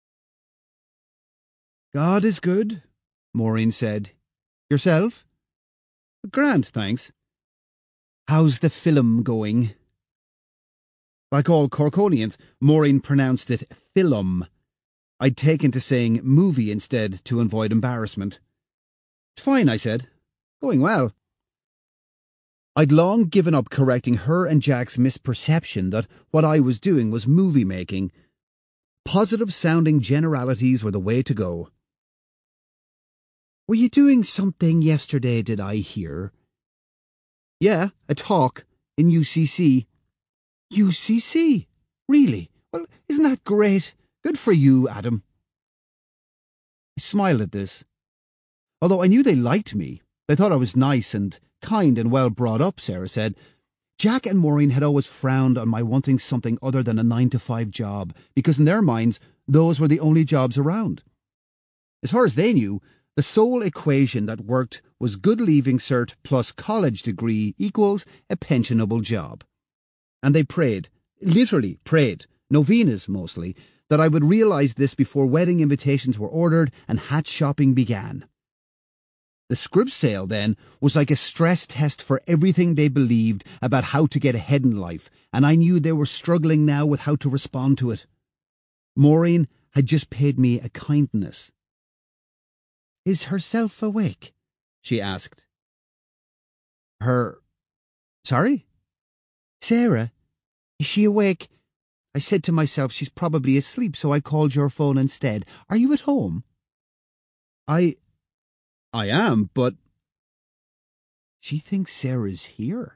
[SPEAKER 3] God is good, Maureen said. Yourself? Grand, thanks. How's the film going? Like all Corkonians, Maureen pronounced it film. I'd taken to saying movie instead to avoid embarrassment. It's fine, I said. Going well. I'd long given up correcting her and Jack's misperception that what I was doing was movie making. Positive-sounding generalities were the way to go. Were you doing something yesterday, did I hear? Yeah, a talk in U C C. U C C? Really? Well, isn't that great? Good for you, Adam. I smiled at this. Although I knew they liked me, they thought I was nice and kind and well brought up, Sarah said. Jack and Maureen had always frowned on my wanting something other than a nine-to-five job, because in their minds, those were the only jobs around. As far as they knew, the sole equation that worked was good leaving cert plus college degree equals a pensionable job. And they prayed, literally prayed, novenas mostly, that I would realise this before wedding invitations were ordered and hat shopping began. The script sale, then, was like a stress test for everything they believed about how to get ahead in life, and I knew they were struggling now with how to respond to it. Maureen had just paid me a kindness. Is herself awake? She asked. Her... Sorry? Sarah, is she awake? I said to myself she's probably asleep, so I called your phone instead. Are you at home? I... I am, but... She thinks Sarah's here.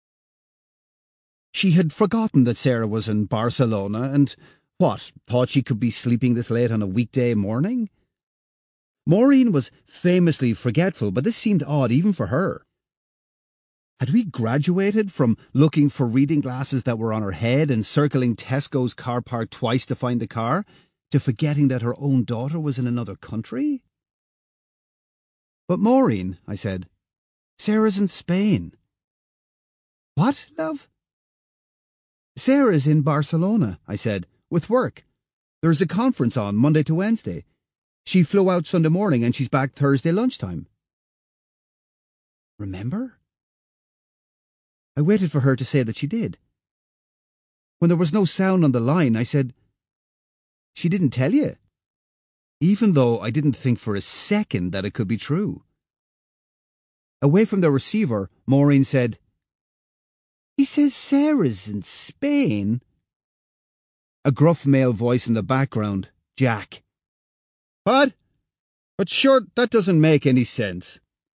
[SPEAKER 3] She had forgotten that Sarah was in Barcelona and, what, thought she could be sleeping this late on a weekday morning? Maureen was famously forgetful, but this seemed odd even for her. Had we graduated from looking for reading glasses that were on her head and circling Tesco's car park twice to find the car, to forgetting that her own daughter was in another country? But Maureen, I said, Sarah's in Spain. What, love? Sarah's in Barcelona, I said, with work. There's a conference on Monday to Wednesday. She flew out Sunday morning and she's back Thursday lunchtime. Remember? I waited for her to say that she did. When there was no sound on the line, I said, she didn't tell you, even though I didn't think for a second that it could be true. Away from the receiver, Maureen said, He says Sarah's in Spain. A gruff male voice in the background, Jack. What? But sure, that doesn't make any sense.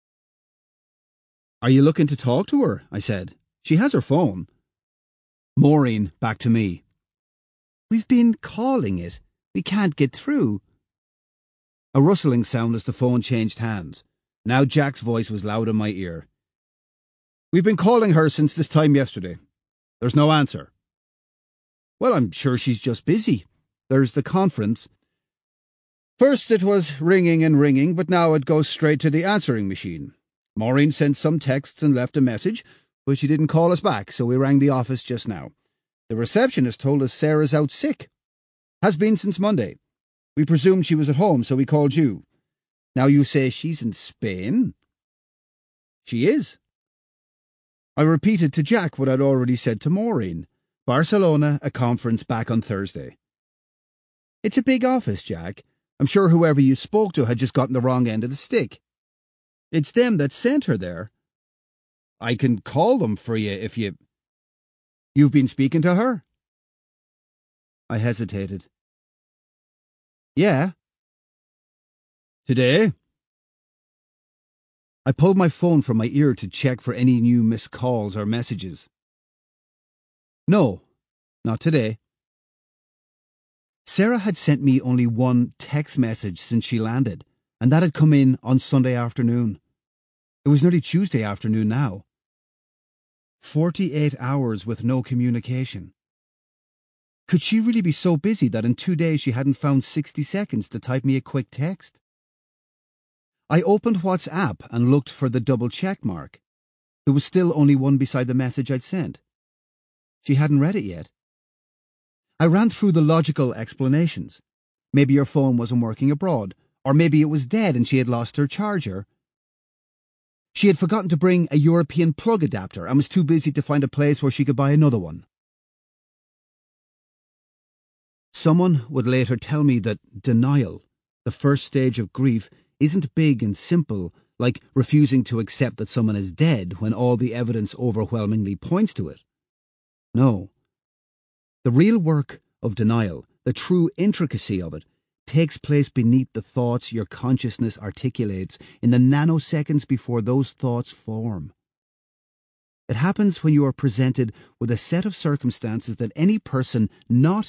[SPEAKER 3] Are you looking to talk to her? I said. She has her phone. Maureen, back to me. We've been calling it. We can't get through. A rustling sound as the phone changed hands. Now Jack's voice was loud in my ear. We've been calling her since this time yesterday. There's no answer. Well, I'm sure she's just busy. There's the conference. First it was ringing and ringing, but now it goes straight to the answering machine. Maureen sent some texts and left a message, but she didn't call us back, so we rang the office just now. The receptionist told us Sarah's out sick. Has been since Monday. We presumed she was at home, so we called you. Now you say she's in Spain? She is. I repeated to Jack what I'd already said to Maureen. Barcelona, a conference back on Thursday. It's a big office, Jack. I'm sure whoever you spoke to had just gotten the wrong end of the stick. It's them that sent her there. I can call them for you if you... You've been speaking to her? I hesitated. Yeah. Today? I pulled my phone from my ear to check for any new missed calls or messages. No, not today. Sarah had sent me only one text message since she landed, and that had come in on Sunday afternoon. It was nearly Tuesday afternoon now. Forty-eight hours with no communication. Could she really be so busy that in two days she hadn't found sixty seconds to type me a quick text? I opened WhatsApp and looked for the double check mark. There was still only one beside the message I'd sent. She hadn't read it yet. I ran through the logical explanations. Maybe her phone wasn't working abroad, or maybe it was dead and she had lost her charger. She had forgotten to bring a European plug adapter and was too busy to find a place where she could buy another one. Someone would later tell me that denial, the first stage of grief, isn't big and simple, like refusing to accept that someone is dead when all the evidence overwhelmingly points to it. No. The real work of denial, the true intricacy of it, takes place beneath the thoughts your consciousness articulates in the nanoseconds before those thoughts form. It happens when you are presented with a set of circumstances that any person not